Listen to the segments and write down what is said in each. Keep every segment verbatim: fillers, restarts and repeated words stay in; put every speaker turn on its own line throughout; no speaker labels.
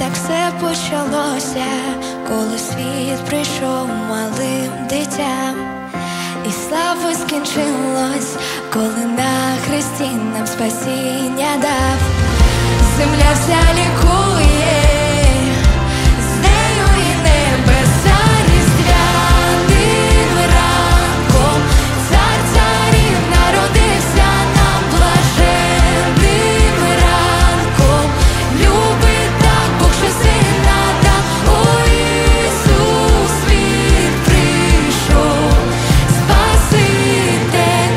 Так все почалося, коли світ прийшов малим дитям, і слава скінчилось, коли на хресті нам спасіння дав. Земля вся лікує, з нею і небеса різдвяним ранком. Цар царів народився нам блаженним ранком. Любить так Бог, що сина дав. О, Ісус світ прийшов, Спаситель.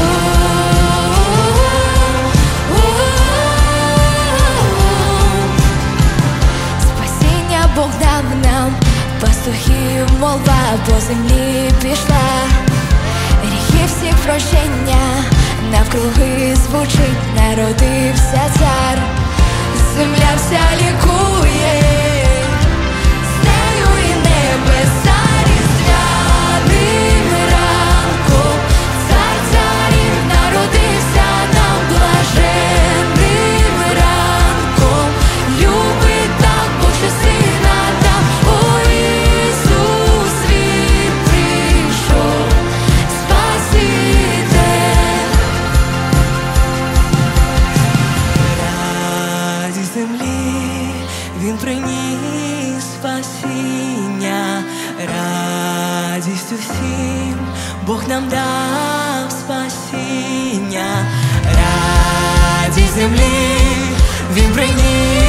Спасіння Бог дав нам, пастухів молва по землі пішла. Гріхи всіх прощення, навкруги звучить, народився цар. Земля вся лікує, з нею і небеса різдвяним ранком. Цар царів народився нам блаженним ранком. Любить так Бог, що сина дав. О, Ісус світ прийшов, Спаситель.
Радість землі він приніс спасіння, радість усім Бог нам дав спасіння. Радість землі він приніс